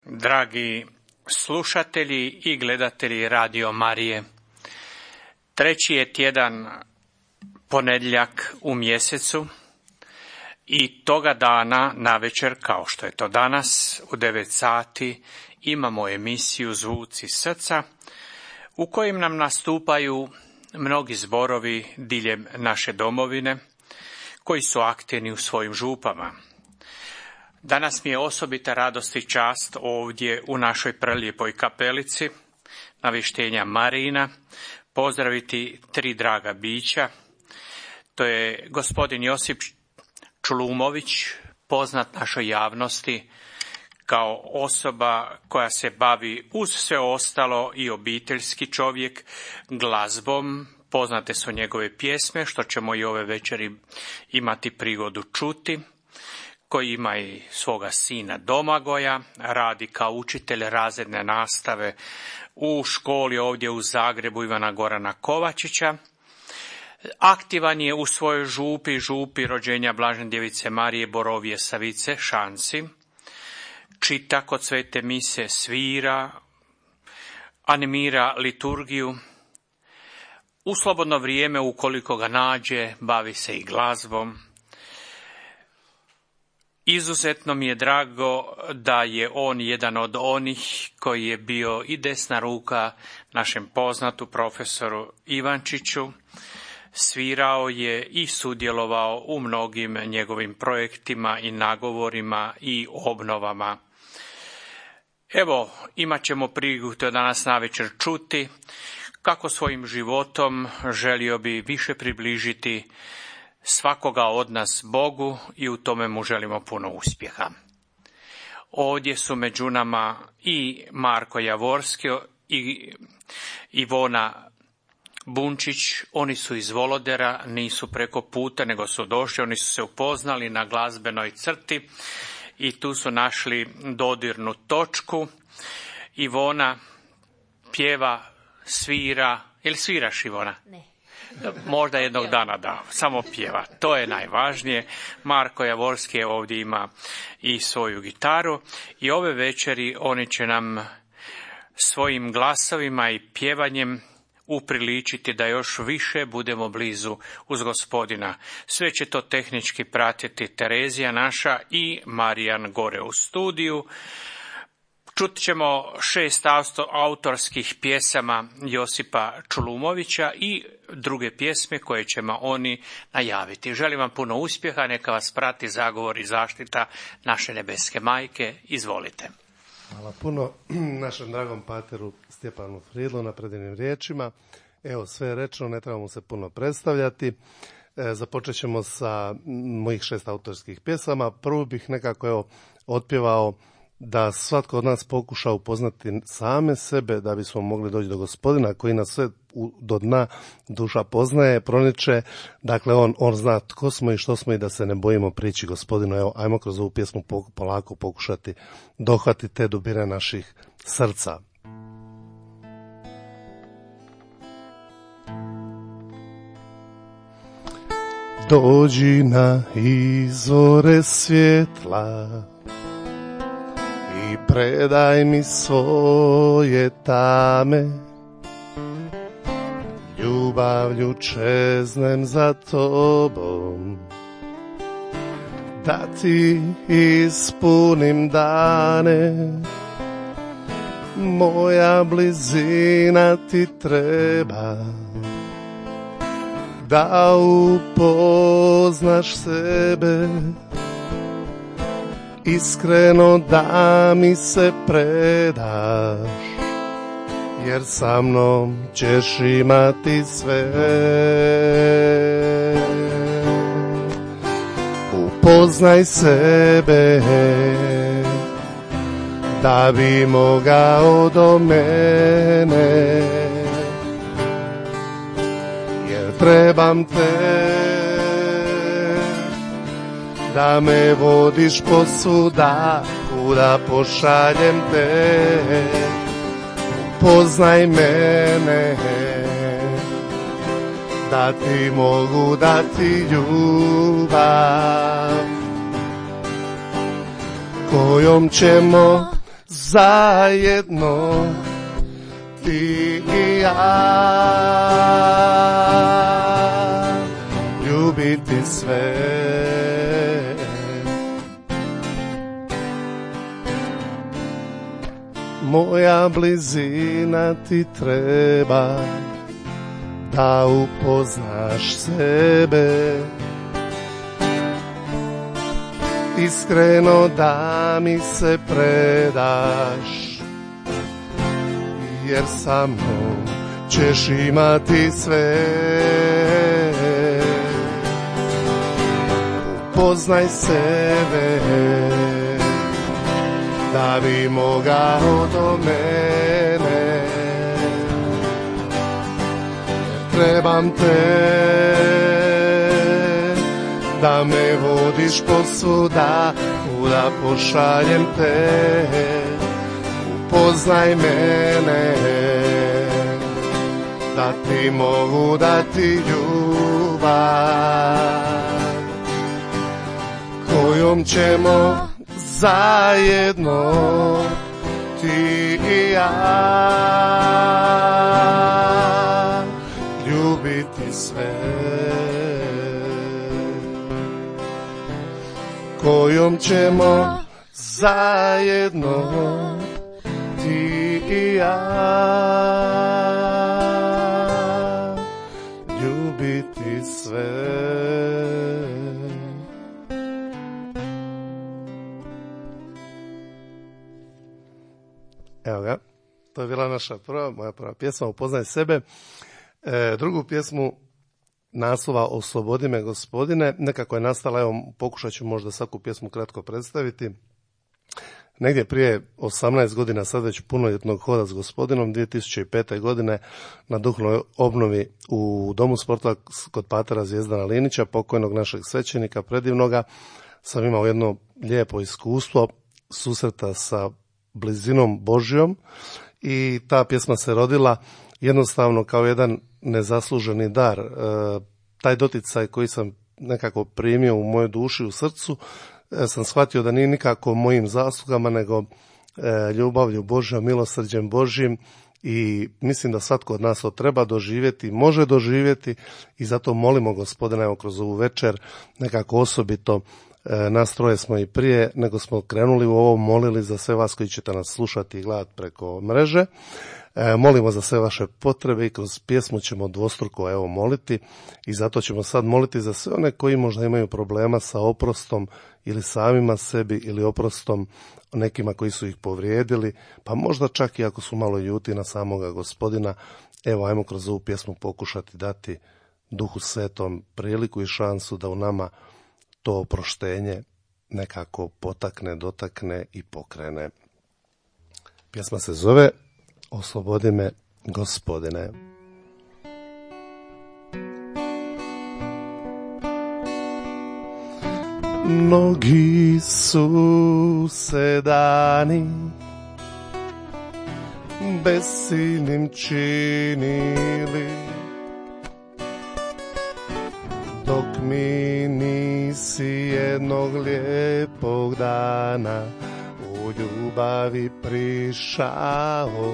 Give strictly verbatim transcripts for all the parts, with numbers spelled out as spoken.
Dragi slušatelji i gledatelji Radio Marije, treći je tjedan ponedjeljak u mjesecu i toga dana navečer, kao što je to danas, u devet sati imamo emisiju Zvuci srca, u kojim nam nastupaju mnogi zborovi diljem naše domovine, koji su aktivni u svojim župama. Danas mi je osobita radost i čast ovdje u našoj prelijepoj kapelici Navještenja Marijina pozdraviti tri draga bića. To je gospodin Josip Čulumović, poznat našoj javnosti kao osoba koja se bavi uz sve ostalo i obiteljski čovjek glazbom. Poznate su njegove pjesme, što ćemo i ove večeri imati prigodu čuti, koji ima i svoga sina Domagoja, radi kao učitelj razredne nastave u školi ovdje u Zagrebu Ivana Gorana Kovačića. Aktivan je u svojoj župi, župi rođenja Blažene djevice Marije Borovije Savice Šanci. Čita kod svete mise, svira, animira liturgiju. U slobodno vrijeme, ukoliko ga nađe, bavi se i glazbom. Izuzetno mi je drago da je on jedan od onih koji je bio i desna ruka našem poznatu profesoru Ivančiću. Svirao je i sudjelovao u mnogim njegovim projektima i nagovorima i obnovama. Evo, imat ćemo prigodu danas navečer čuti kako svojim životom želio bi više približiti svakoga od nas Bogu i u tome mu želimo puno uspjeha. Ovdje su među nama i Marko Javorski i Ivona Bunčić. Oni su iz Volodera, nisu preko puta, nego su došli, oni su se upoznali na glazbenoj crti i tu su našli dodirnu točku. Ivona pjeva, svira. Jel sviraš, Ivona? Ne. Možda jednog dana da, samo pjeva. To je najvažnije. Marko Javorski ovdje ima i svoju gitaru i ove večeri oni će nam svojim glasovima i pjevanjem upriličiti da još više budemo blizu uz Gospodina. Sve će to tehnički pratiti Terezija naša i Marijan gore u studiju. Čut ćemo šest autorskih pjesama Josipa Čulumovića i druge pjesme koje ćemo oni najaviti. Želim vam puno uspjeha, neka vas prati zagovor i zaštita naše nebeske majke. Izvolite. Hvala puno našem dragom pateru Stjepanu Fridlu na predivnim riječima. Evo, sve je rečeno, ne trebamo se puno predstavljati. E, započet ćemo sa mojih šest autorskih pjesama. Prvo bih nekako evo otpjevao da svatko od nas pokuša upoznati same sebe da bismo mogli doći do Gospodina koji nas sve u, do dna duša poznaje, proniče. Dakle, on, on zna tko smo i što smo i da se ne bojimo prići Gospodinu. Evo, ajmo kroz ovu pjesmu polako pokušati dohvatiti te dubine naših srca. Dođi na izvore svjetla i predaj mi svoje tame, ljubavlju čeznem za tobom, da ti ispunim dane, moja blizina ti treba, da upoznaš sebe, iskreno da mi se predaš, jer sa mnom ćeš imati sve. Upoznaj sebe, da bi mogao do mene, jer trebam te, da me vodiš posvuda, kuda pošaljem te. Upoznaj mene, da ti mogu dati ljubav, kojom ćemo zajedno ti i ja, ljubiti sve. Moja blizina ti treba da upoznaš sebe, iskreno da mi se predaš, jer sa mnom ćeš imati sve. Upoznaj sebe da bi mogao do mene, trebam te da me vodiš posvuda, kuda pošaljem te. Upoznaj mene da ti mogu dati ljubav kojom ćemo zajedno ti i ja ljubiti sve, kojom ćemo zajedno ti i ja ljubiti sve. Evo ga, to je bila naša prva, moja prva pjesma Upoznaj sebe. E, drugu pjesmu naslova Oslobodi me Gospodine, nekako je nastala, evo pokušat ću možda svaku pjesmu kratko predstaviti. Negdje prije osamnaest godina, sad već punoljetnog hoda s Gospodinom, dvije tisuće pete. godine na duhovnoj obnovi u Domu sporta kod patera Zvijezdana Linića, pokojnog našeg svećenika predivnoga, sam imao jedno lijepo iskustvo susreta sa blizinom Božjom i ta pjesma se rodila jednostavno kao jedan nezasluženi dar. E, taj doticaj koji sam nekako primio u mojoj duši, u srcu, e, sam shvatio da nije nikako mojim zaslugama, nego e, ljubavlju Božjom, milosrđem Božjim, i mislim da svatko od nas to treba doživjeti, može doživjeti, i zato molimo Gospodina evo kroz ovu večer, nekako osobito e, nas troje smo i prije nego smo krenuli u ovo molili za sve vas koji ćete nas slušati i gledati preko mreže. E, molimo za sve vaše potrebe i kroz pjesmu ćemo dvostruko evo moliti, i zato ćemo sad moliti za sve one koji možda imaju problema sa oprostom ili samima sebi ili oprostom nekima koji su ih povrijedili, pa možda čak i ako su malo ljuti na samoga Gospodina. Evo, ajmo kroz ovu pjesmu pokušati dati Duhu Svetom priliku i šansu da u nama to oproštenje nekako potakne, dotakne i pokrene. Pjesma se zove Oslobodi me Gospodine. Mnogi su se dani besilnim činili, dok mi nisi jednog lijepog dana u ljubavi prišao.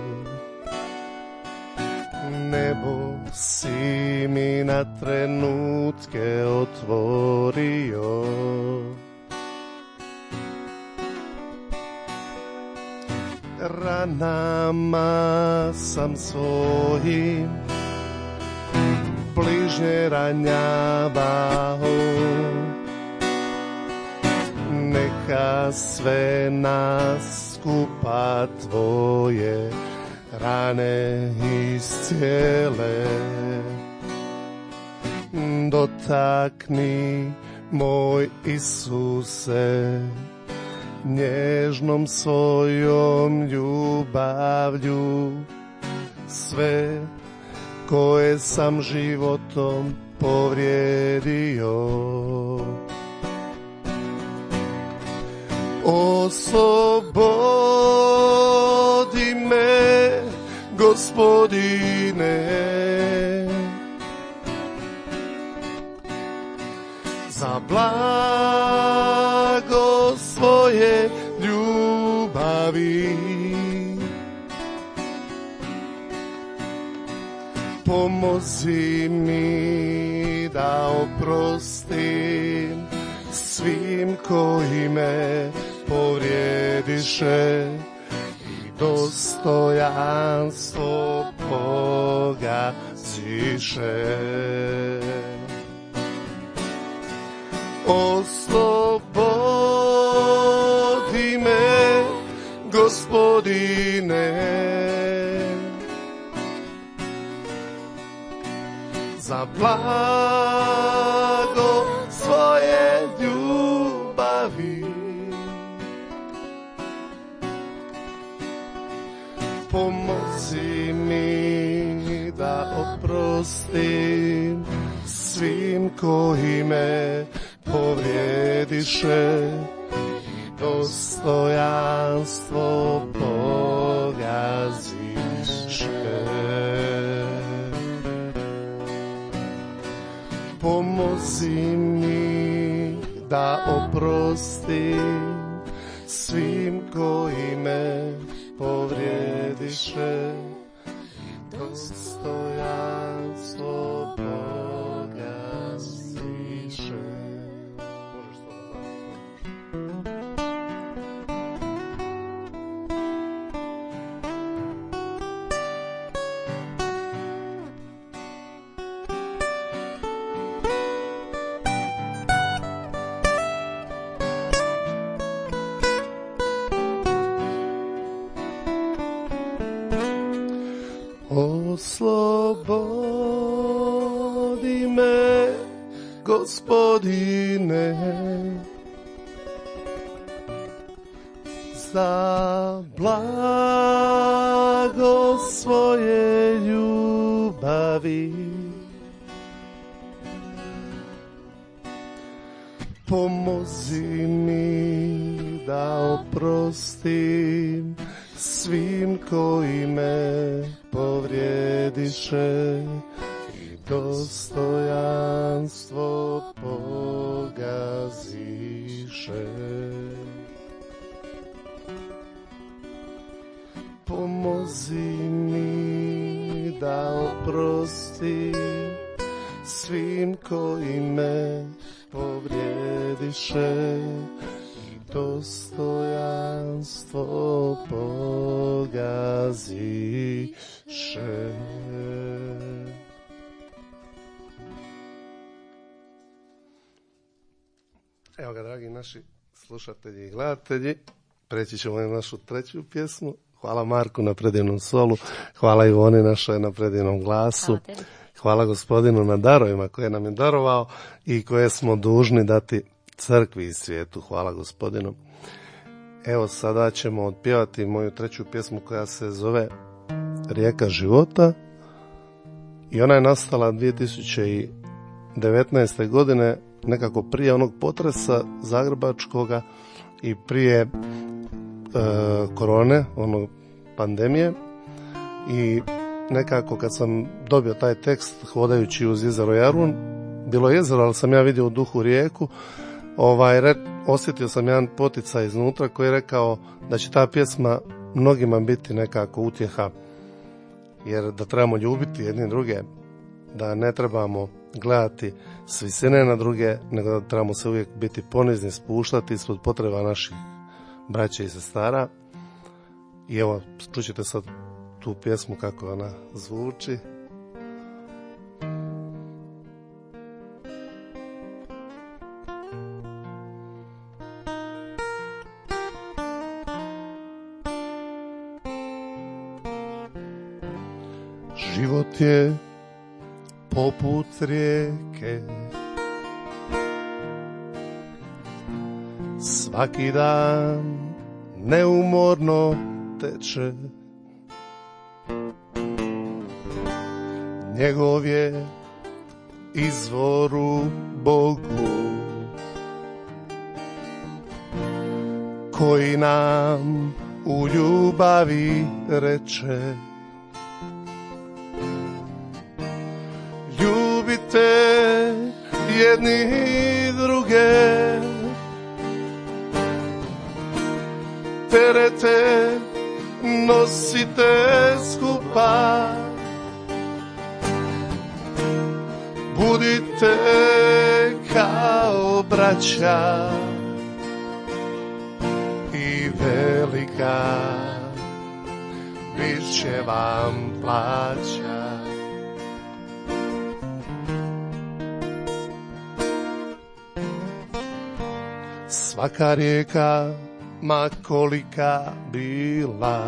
Nebo si mi na trenutke otvorio, ranama sam svojim bližnje ranjavao. Neka sve nas skupa tvoje rane iscijele. Dotakni, moj Isuse, nježnom svojom ljubavlju sve koje sam životom povrijedio. Oslobodi me, Gospodine, za blago svoje ljubavi. Pomozi mi da oprostim svim koji me povrijediše i dostojanstvo pogaziše. Oslobodi me, Gospodine, za blago svoje ljubavi. Pomozi mi da oprostim svim koji me povrijediše i dostojanstvo pogaziše. Pomozi mi da oprostim svim koji me povrijediše i dostojanstvo pogaziše. Oslobodi me, Gospodine, za blago svoje ljubavi. Pomozi mi da oprostim svim koji me povrijediše i dostojanstvo pogaziše. Pomozi mi da oprostim svim koji me povrijediše i dostojanstvo pogaziše. Evo ga, dragi naši slušatelji i gledatelji, preći ćemo na našu treću pjesmu. Hvala Marku na predivnom solu, hvala Ivoni našoj na predivnom glasu, hvala, hvala Gospodinu na darovima koje nam je darovao i koje smo dužni dati crkvi i svijetu. Hvala Gospodinu. Evo sada ćemo otpjevati moju treću pjesmu koja se zove Rijeka života i ona je nastala dvije tisuće devetnaeste. godine, nekako prije onog potresa zagrebačkoga i prije e, korone, ono pandemije, i nekako kad sam dobio taj tekst hodajući uz jezero Jarun, bilo je jezero, ali sam ja vidio u duhu rijeku, ovaj, re, osjetio sam jedan poticaj iznutra koji je rekao da će ta pjesma mnogima biti nekako utjeha, jer da trebamo ljubiti jedni druge, da ne trebamo gledati s visine na druge, nego da trebamo se uvijek biti ponizni, spuštati ispod potreba naših braća i sestara. I evo, čućete sad tu pjesmu kako ona zvuči. Život je poput rijeke, svaki dan neumorno teče, njegov je izvor u Bogu, koji nam u ljubavi reče: ljubite jedni druge, terete nosite skupa. Budite kao braća i velika bit će vam plaća. Svaka rijeka, ma kolika bila,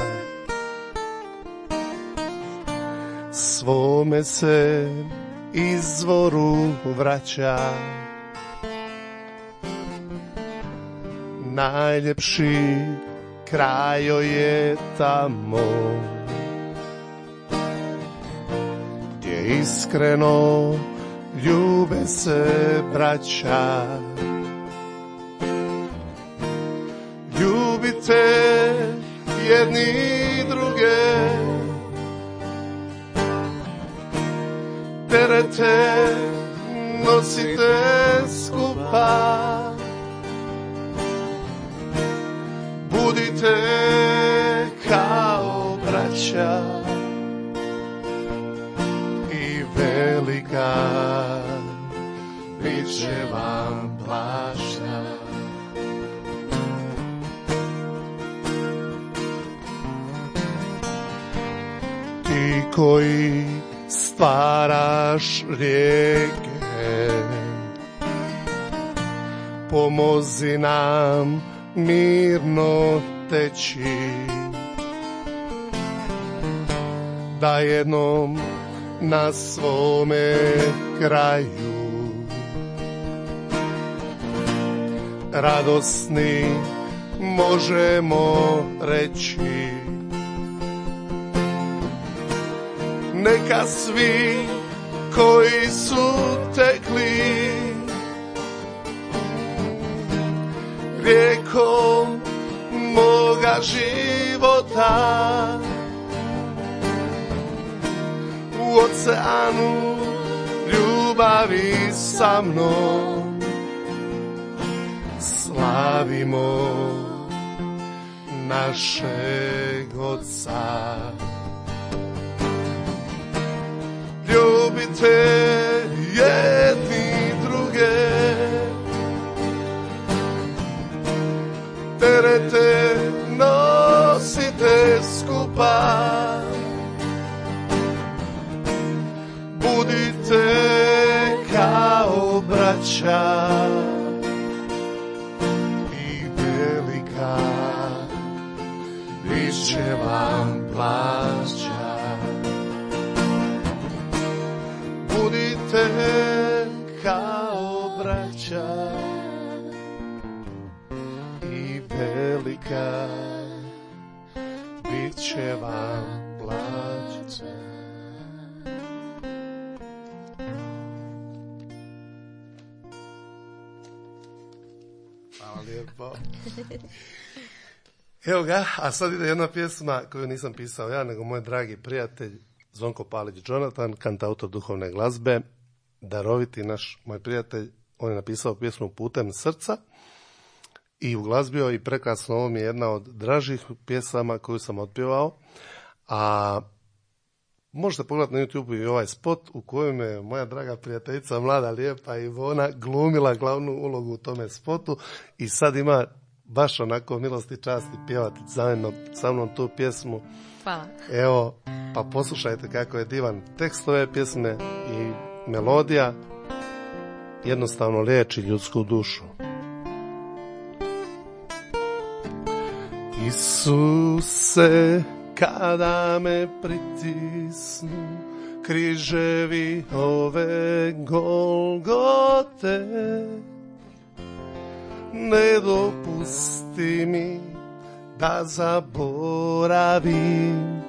svome se izvoru vraća. Najljepši kraj joj je tamo gdje iskreno ljube se braća. Ljubite jedni druge, terete nosite skupa. Budite kao braća i velika bit će vam plaća. Ti koji stvaraš rijeke, pomozi nam mirno teći, da jednom na svome kraju radosni možemo reći. Neka svi koji su tekli rijekom moga života u oceanu ljubavi sa mnom slavimo našeg Oca. Ljubite jedni druge, terete nosite skupa. Budite kao braća i velika bit će vam plaća. Budite kao braća i velika bit će vam plaća. Hvala lijepo. Evo ga, a sad ide jedna pjesma koju nisam pisao ja, nego moj dragi prijatelj Zvonko Palić-Jonatan, kantautor duhovne glazbe, daroviti naš moj prijatelj. On je napisao pjesmu Putem srca i uglazbio i prekrasno. Ovo mi je jedna od dražih pjesama koju sam otpjevao, a možete pogledati na YouTube i ovaj spot u kojem je moja draga prijateljica, mlada lijepa Ivona, glumila glavnu ulogu u tome spotu i sad ima baš onako milosti i časti pjevati zajedno sa mnom tu pjesmu. Hvala. Evo, pa poslušajte kako je divan tekst ove pjesme i melodija, jednostavno liječi ljudsku dušu. Isuse, kada me pritisnu križevi ove Golgote, ne dopusti mi da zaboravim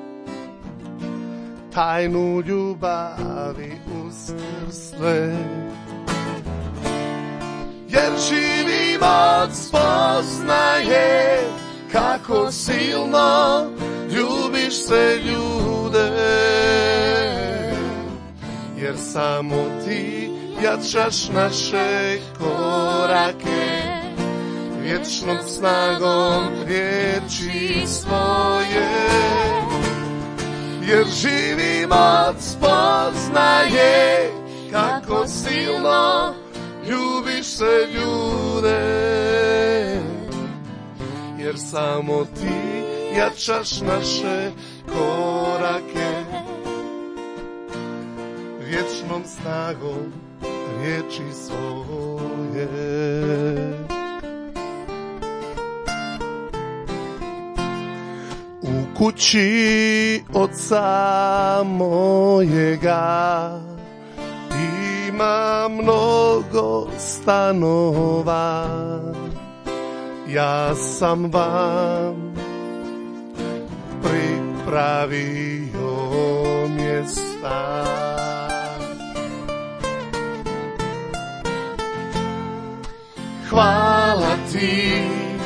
tajnu ljubavi uskrsle, jer živim od spoznaje kako silno ljubiš se ljude, jer samo ti jačaš naše korake vječnom snagom riječi svoje. jer živi moc spoznaje kako silno ljubiš se ljude, jer samo ti jačaš naše korake vječnom snagom riječi svoje. U kući oca mojega ima mnogo stanova, ja sam vam pripravio mjesta. Hvala ti,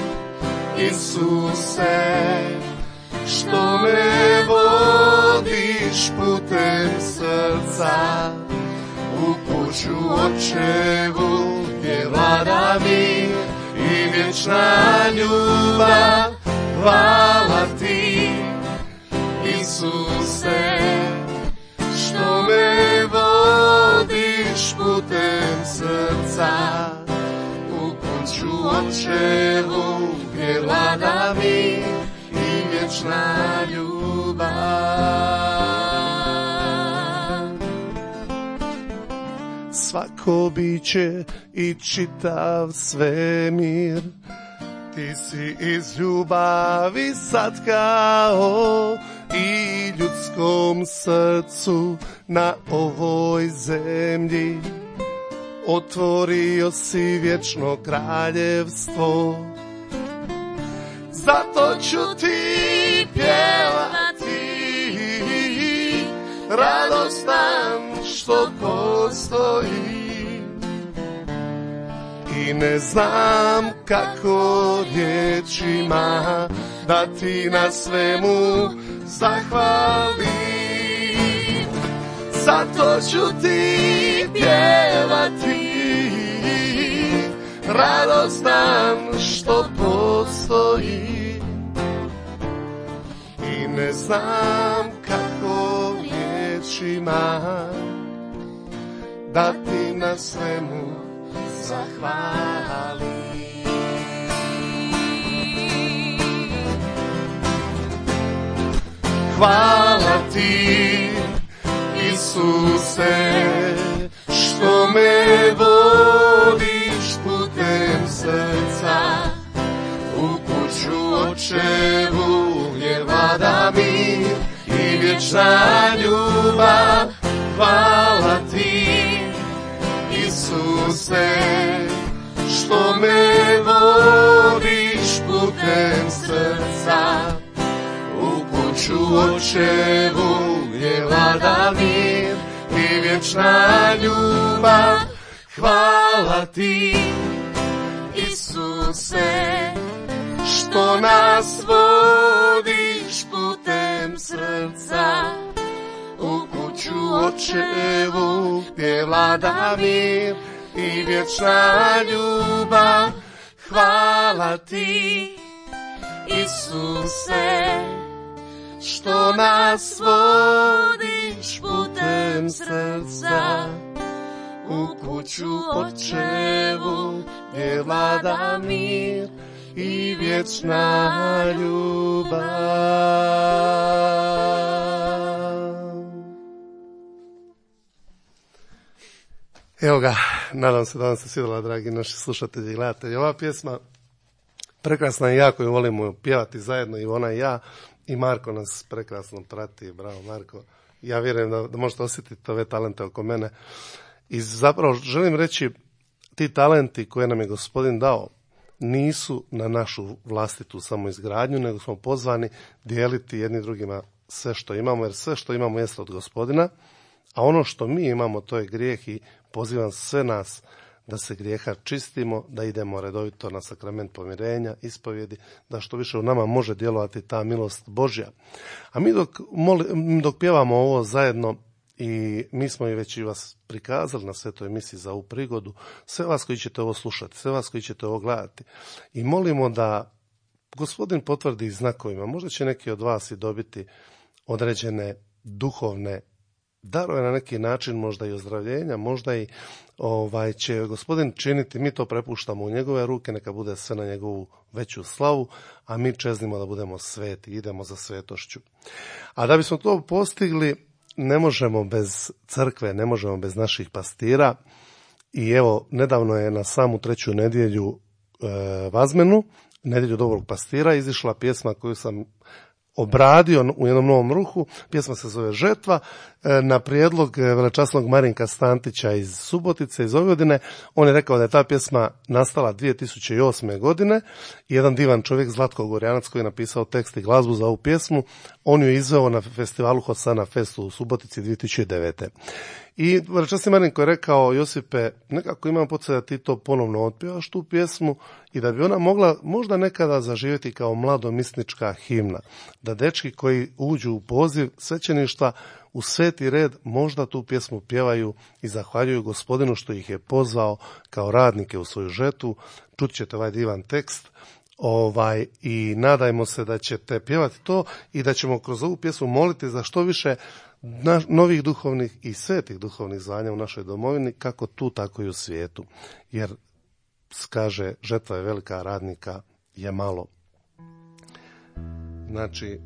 Isuse, što me vodiš putem srca u kuću Očevu gdje vlada mir i vječna ljubav. Hvala ti, Isuse, što me vodiš putem srca u kuću Očevu gdje vlada mir i vječna ljubav. Svako biće i čitav svemir, ti si iz ljubavi satkao i ljudskom srcu na ovoj zemlji otvorio si vječno kraljevstvo. Zato ću ti pjevati, radostan što postoji, i ne znam kako riječima da ti na svemu zahvalim. Zato ću ti pjevati, radostan što postoji, i ne znam kako riječima da ti na svemu zahvalim. Hvala ti, Isuse, što me vodiš putem srca u kuću Očevu gdje vlada mir i vječna ljubav. Hvala ti, Isuse, što me vodiš putem srca u kuću Očevu gdje vlada mir i vječna ljubav. Hvala ti, Isuse, što nas vodiš putem srca u kuću Očevu gdje vlada mir i vječna ljubav. Hvala ti, Isuse, što nas vodiš putem srca u kuću Očevu gdje vlada mir i vječna ljubav. Evo ga, nadam se da vam se svidjela, dragi naši slušatelji i gledatelji. Ova pjesma prekrasna i jako ju volimo pjevati zajedno, i ona i ja, i Marko nas prekrasno prati. Bravo Marko, ja vjerujem da, da možete osjetiti ove talente oko mene. I zapravo želim reći, ti talenti koje nam je Gospodin dao nisu na našu vlastitu samoizgradnju, nego smo pozvani dijeliti jedni drugima sve što imamo, jer sve što imamo jeste od Gospodina, a ono što mi imamo to je grijeh, i pozivam sve nas da se grijeha čistimo, da idemo redovito na sakrament pomirenja, ispovjedi, da što više u nama može djelovati ta milost Božja. A mi dok, moli, dok pjevamo ovo zajedno, i mi smo i već i vas prikazali na svetoj emisiji za ovu prigodu, sve vas koji ćete ovo slušati, sve vas koji ćete ovo gledati, i molimo da Gospodin potvrdi znakovima. Možda će neki od vas i dobiti određene duhovne darove na neki način, možda i ozdravljenja, možda i ovaj, će Gospodin činiti, mi to prepuštamo u njegove ruke, neka bude sve na njegovu veću slavu, a mi čeznimo da budemo sveti, idemo za svetošću. A da bismo to postigli, ne možemo bez crkve, ne možemo bez naših pastira. I evo, nedavno je na samu treću nedjelju e, Vazmenu, nedjelju dobrog pastira, izišla pjesma koju sam obradio u jednom novom ruhu. Pjesma se zove Žetva, e, na prijedlog velečasnog Marinka Stantića iz Subotice, iz Vojvodine. On je rekao da je ta pjesma nastala dvije tisuće osme. godine. Jedan divan čovjek, Zlatko Gorjanac, koji je napisao tekst i glazbu za ovu pjesmu, on ju je izveo na festivalu Hosana Festu u Subotici dvije tisuće devete. I velečasni Marinko je rekao: Josipe, nekako imam podsjeća da ti to ponovno otpjevaš tu pjesmu i da bi ona mogla možda nekada zaživjeti kao mladomisnička himna. Da dečki koji uđu u poziv svećeništva u sveti red možda tu pjesmu pjevaju i zahvaljuju Gospodinu što ih je pozvao kao radnike u svoju žetvu. Čut ćete ovaj divan tekst. Ovaj, i nadajmo se da ćete pjevati to i da ćemo kroz ovu pjesmu moliti za što više na, novih duhovnih i svetih duhovnih zvanja u našoj domovini, kako tu, tako i u svijetu. Jer, kaže, žetva je velika, radnika je malo. Znači,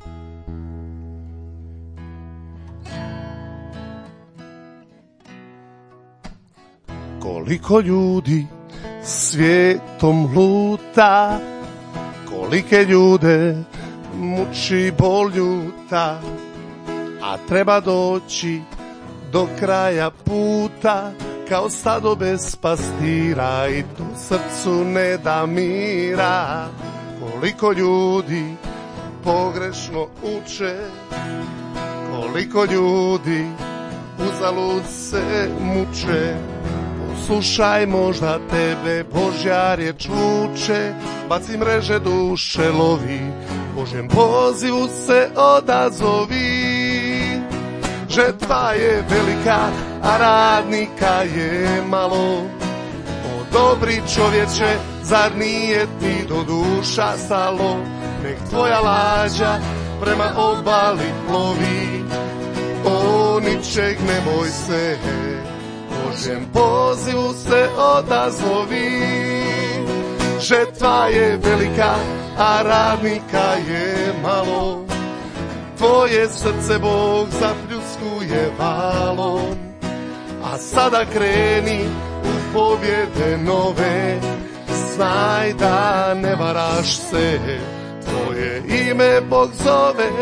koliko ljudi svijetom luta, kolike ljude muči bol ljuta, a treba doći do kraja puta kao stado bez pastira i to srcu ne da mira. Koliko ljudi pogrešno uče, koliko ljudi uzalud se muče. Slušaj, možda tebe Božja riječ uče, baci mreže duše lovi, Božjem pozivu se odazovi. Žetva je velika, a radnika je malo. O dobri čovječe, zar nije ti do duša stalo? Nek tvoja lađa prema obali plovi, o ničeg ne boj se, Božjem pozivu se odazovi. Žetva je velika, a radnika je malo. Tvoje srce Bog zapljuskuje valom, a sada kreni u pobjede nove. Znaj da ne varaš se, tvoje ime Bog zove.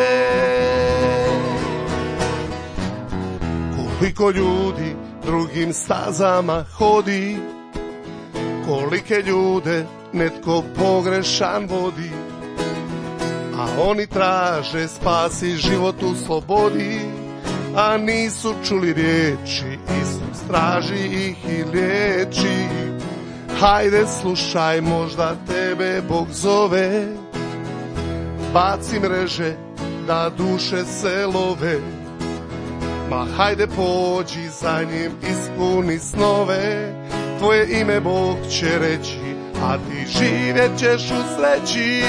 Koliko ljudi drugim stazama hodi, kolike ljude netko pogrešan vodi, a oni traže spas i život u slobodi, a nisu čuli riječi, Isus traži ih i liječi. Hajde slušaj, možda tebe Bog zove, baci mreže da duše se love. Ma hajde pođi za njim, ispuni snove, tvoje ime Bog će reći, a ti živjet ćeš u sreći.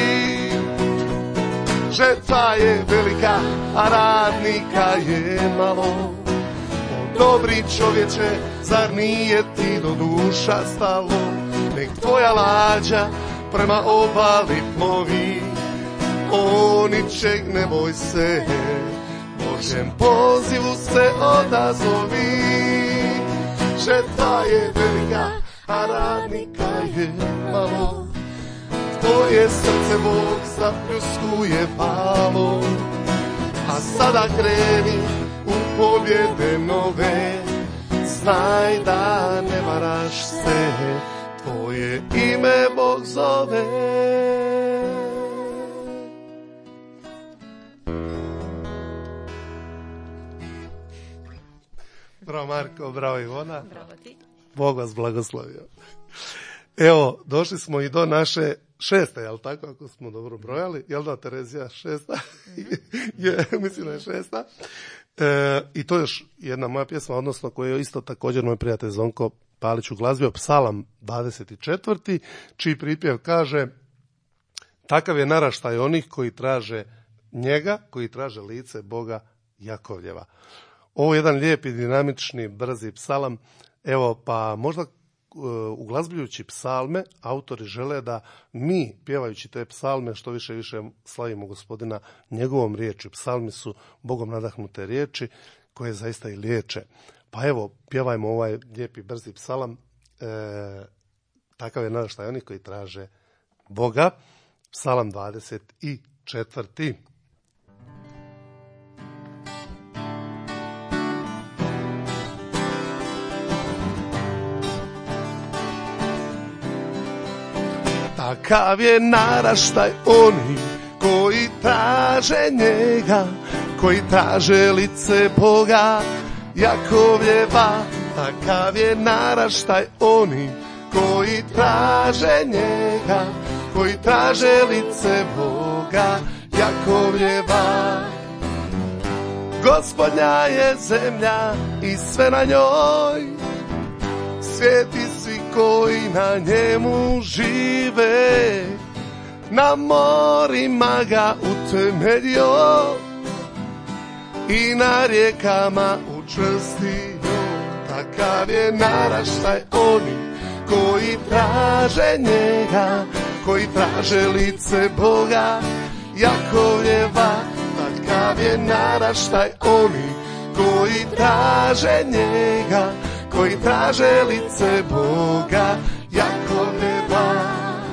Žetva je velika, a radnika je malo. O dobri čovječe, zar nije ti do duša stalo? Nek tvoja lađa prema obali plovi, o ničeg ne boj se, Božjem pozivu se odazovi. Žetva je velika, a radnika je malo. Tvoje srce Bog zapljuskuje valom, a sada kreni u pobjede nove. Znaj da ne varaš se, tvoje ime Bog zove. Bravo Marko, bravo Ivona. Bravo ti. Bog vas blagoslovio. Evo, došli smo i do naše šeste, jel tako, ako smo dobro brojali? Jel da, Terezija, šesta? je, mislim da je šesta. E, I to je još jedna moja pjesma, odnosno koju je isto također moj prijatelj Zvonko Palić uglazbio, Psalam dvadeset četvrti, čiji pripjev kaže: takav je naraštaj onih koji traže njega, koji traže lice Boga Jakovljeva. Ovo je jedan lijepi, dinamični, brzi psalam. Evo, pa možda uglazbljujući psalme, autori žele da mi, pjevajući te psalme, što više i više slavimo Gospodina njegovom riječju. Psalmi su Bogom nadahnute riječi koje zaista i liječe. Pa evo, pjevajmo ovaj lijepi, brzi psalam. E, takav je naraštaj onih koji traže Boga. Psalam dvadeset četvrti. Takav je naraštaj oni koji traže njega, koji traže lice Boga Jakovljeva. Takav je naraštaj oni koji traže njega, koji traže lice Boga Jakovljeva. Gospodnja je zemlja i sve na njoj, svijeti svi koji na njemu žive. Na morima ga utemeljio i na rijekama učvrstio. Takav je naraštaj oni koji traže njega, koji traže lice Boga Jakovljeva. Takav je naraštaj oni koji traže njega, koji traže lice Boga Jakovljeva.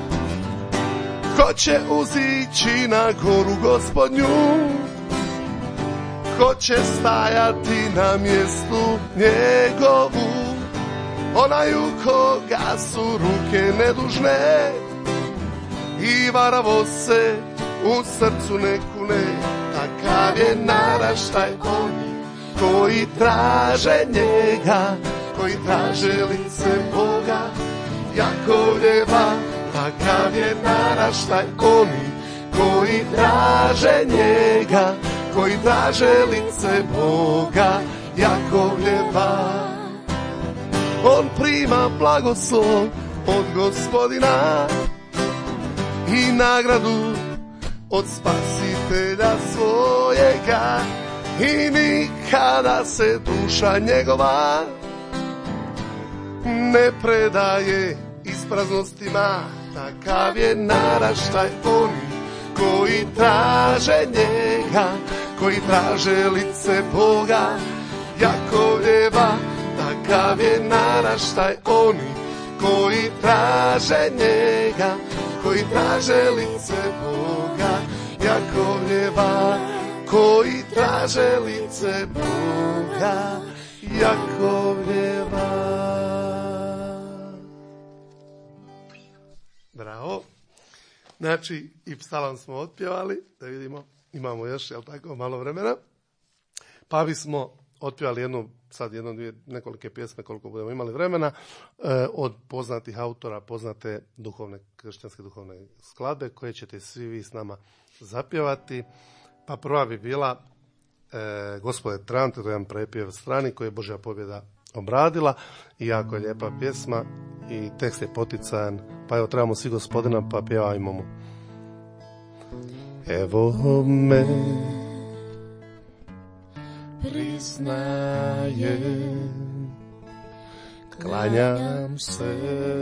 Ko će uzići na goru Gospodnju, ko će stajati na mjestu njegovu, onaj u koga su ruke nedužne i varavo se u srcu ne kune. Takav je naraštaj oni koji traže njega, koji traže lice Boga Jakovljeva. Takav je naraštaj oni koji traže njega, koji traže lice Boga Jakovljeva. On prima blagoslov od Gospodina i nagradu od Spasitelja svojega, i nikada se duša njegova ne predaje ispraznostima. Takav je naraštaj oni koji traže njega, koji traže lice Boga Jakovljeva. Takav je naraštaj oni koji traže njega, koji traže lice Boga Jakovljeva, koji traže lice Boga Jakovljeva. Bravo. Znači, i psalam smo otpjevali, da vidimo, imamo još, jel tako, malo vremena. Pa bismo otpjevali jednu, sad jedno, dvije, nekolike pjesme, koliko budemo imali vremena, eh, od poznatih autora, poznate duhovne, kršćanske duhovne skladbe, koje ćete svi vi s nama zapjevati. Pa prva bi bila eh, Gospode Trante, to je jedan prepjev strani koji je Božja pobjeda obradila i jako je lijepa pjesma i tekst je poticajan, pa evo trebamo svi Gospodina, pa pjevajmo mu. Evo me priznajem, klanjam se,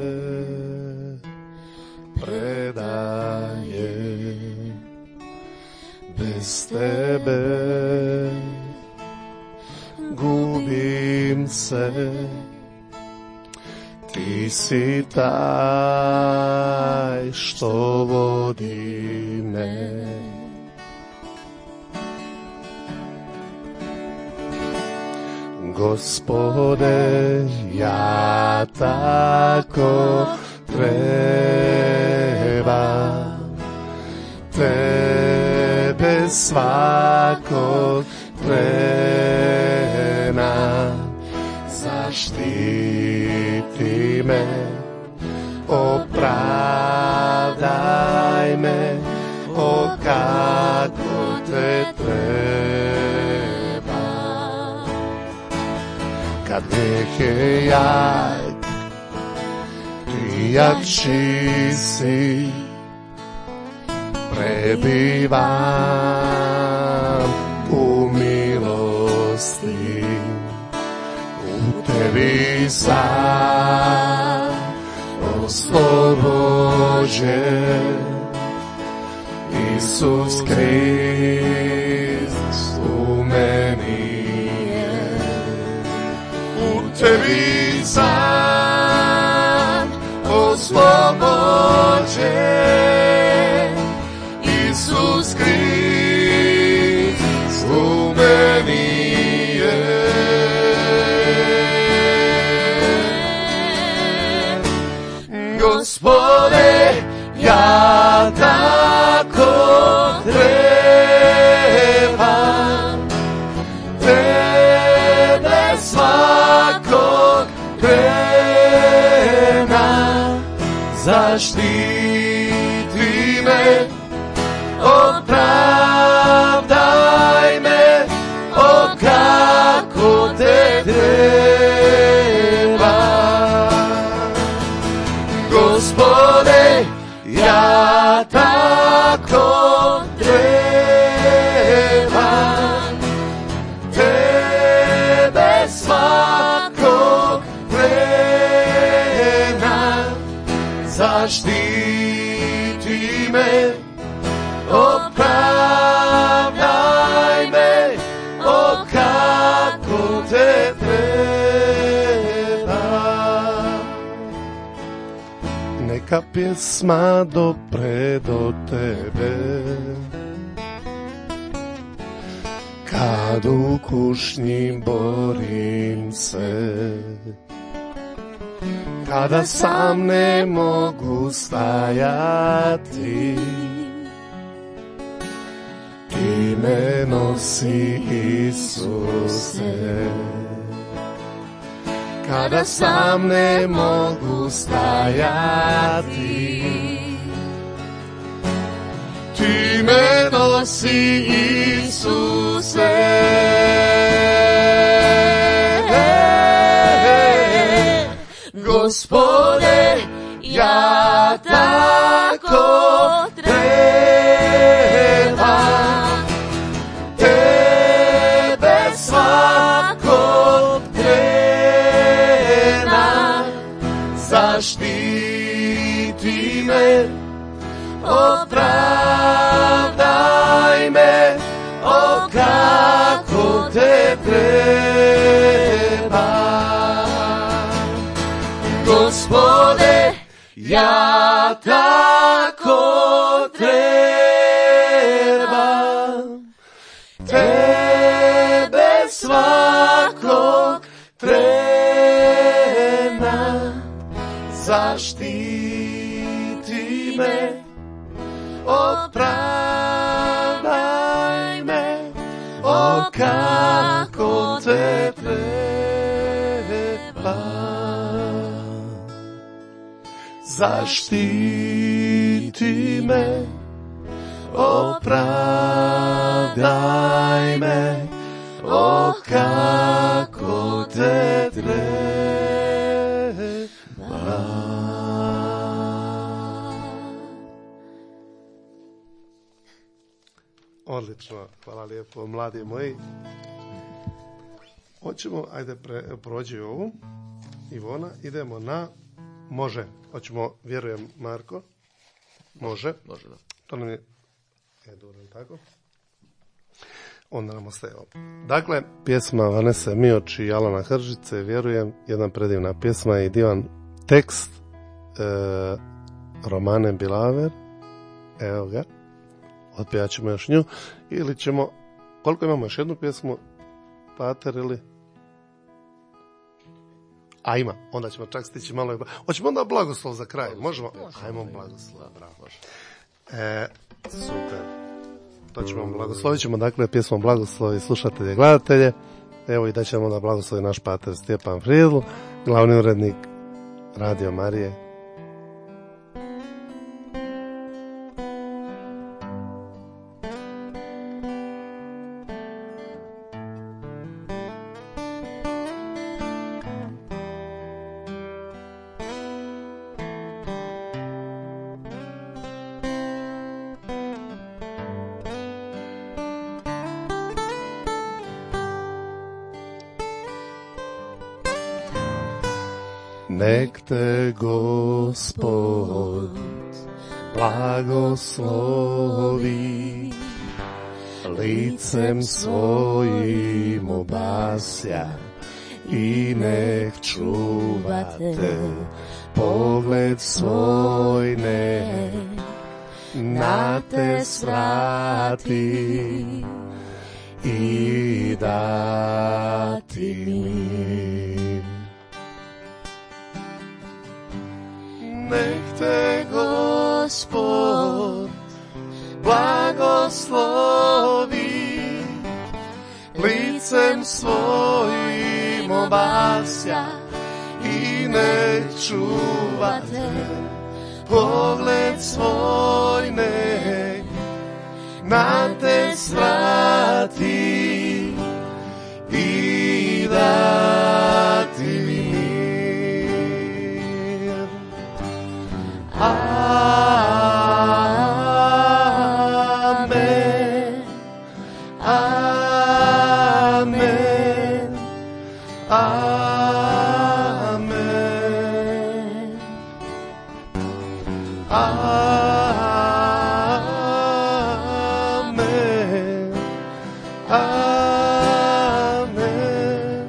predajem, bez tebe gubim se. Ti si taj što vodi me. Gospode, ja tako trebam tebe svakog trena. Zaštiti me, opravdaj me, o kako te treba. Kad grijeh je jak, ti jači si, prebivam u milosti. svim, u tebi sam oslobođen. Isus Krist u meni je, u tebi sam oslobođen. Isus Krist u meni je. Gospode, ja tako trebam tebe svakog trena. Zaštiti me, opravdaj me, o kako te trebam. Gospode, ja tako trebam tebe svakog trena. Zaštiti me, opravdaj me, o kako te treba. Neka pjesma dopre do tebe, kad u kušnji borim se, kada sam ne mogu stajati, ti me nosi, Isuse. Kada sam ne mogu stajati, ti me nosi, Isuse. Gospode, ja tako trebam tebe svakog trena. Zaštiti me, opravdaj me, o kako te treba. Gospode, ja tako trebam tebe svakog trena. Zaštiti me, opravdaj me, o kako te treba. Zaštiti me, opravdaj me, o kako te treba. Odlično, hvala lijepo, mladi moji. Hoćemo, ajde pre, prođi ovu, Ivona, idemo na može. Hoćemo, vjerujem, Marko. Može. Može, da. To nam je, je dobro, tako? Onda nam ostaje ovo. Dakle, pjesma Vanese Mioč i Alana Hržice, vjerujem, jedna predivna pjesma i divan tekst e, Romane Bilaver. Evo ga. Otpjevat ćemo još nju. Ili ćemo, koliko imamo još jednu pjesmu, Pater, ili? A ima, onda ćemo čak stići malo. Hoćemo onda blagoslov za kraj, možemo? Ajmo blagoslov, bravo. E, super. To ćemo, blagoslovit ćemo, dakle, pjesmom blagoslovi slušatelje i gledatelje. Evo i da ćemo da blagoslovi naš pater Stjepan Friedl, glavni urednik Radio Marije. nek te Gospod blagoslovi, licem svojim obasja i nek čuvate pogled svoj nek na te svrati i dati mir. Nek te Gospod blagoslovi, licem svojim obasja i nek čuvate pogled svoj nek na te svrati i dati mir. Amen, amen, amen, amen, amen,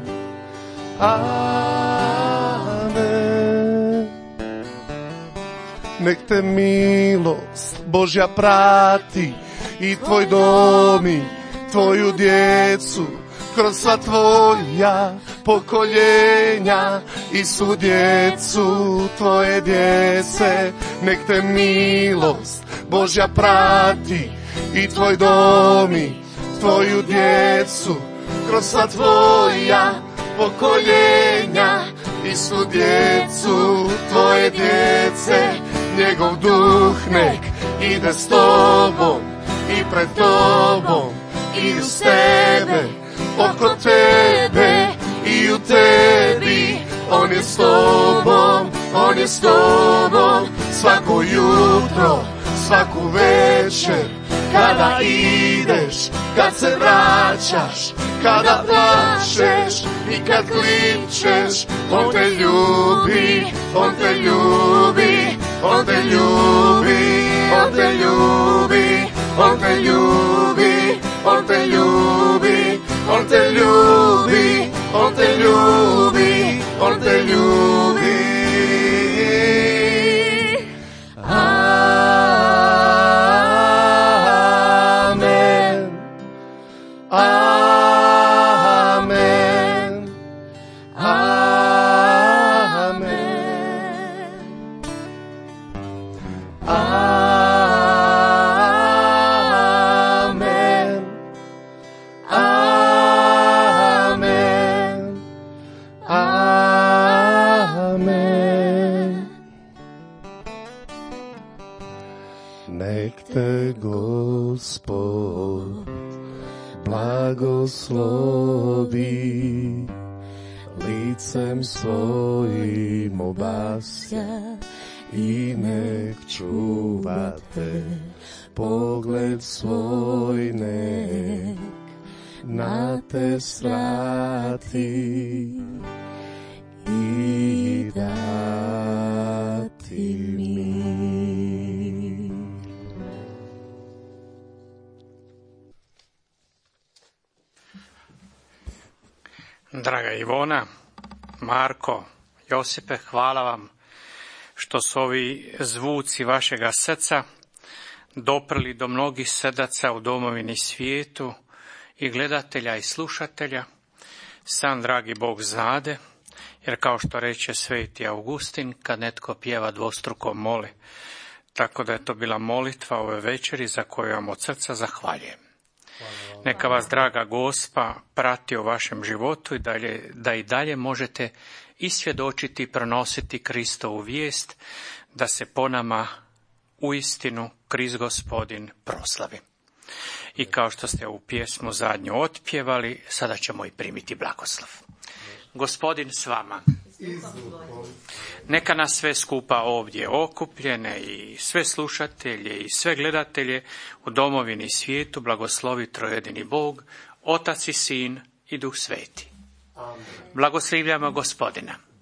amen. Nek te milost Božja prati i tvoj dom i tvoju djecu kroz sva tvoja pokoljenja i svu djecu tvoje djece. Nek te milost Božja prati i tvoj dom i tvoju djecu kroz sva tvoja pokoljenja i svu djecu tvoje djece. Njegov duh nek ide s tobom i pred tobom i uz tebe, oko tebe i u tebi. On je s tobom, on je s tobom svako jutro, svaku večer, kada ideš, kad se vraćaš, kada plačeš i kad kličeš. On te ljubi, on te ljubi, on te ljubi, on te ljubi, on te ljubi, on te ljubi, on te ljubi, on te ljubi, on te ljubi. Amen, amen, amen, amen, amen, amen. Nek te Gospod blagoslovi, licem svojim obasja i nek čuvate pogled svoj nek na te svrati i dati mir. Draga Ivona, Marko, Josipe, hvala vam što su ovi zvuci vašega srca doprli do mnogih srdaca u domovini svijetu i gledatelja i slušatelja. Sam dragi Bog znade, jer kao što reče sveti Augustin, kad netko pjeva dvostruko moli. Tako da je to bila molitva ove večeri za koju vam od srca zahvaljujem. Neka vas, draga Gospa, prati u vašem životu i dalje, da i dalje možete isvjedočiti i pronositi Kristovu vijest, da se po nama uistinu Krist Gospodin proslavi. I kao što ste ovu pjesmu zadnju otpjevali, sada ćemo i primiti blagoslov. Gospodin s vama. Neka nas sve skupa ovdje okupljene i sve slušatelje i sve gledatelje u domovini svijetu blagoslovi trojedini Bog, Otac i Sin i Duh Sveti. Blagoslivljamo Gospodina.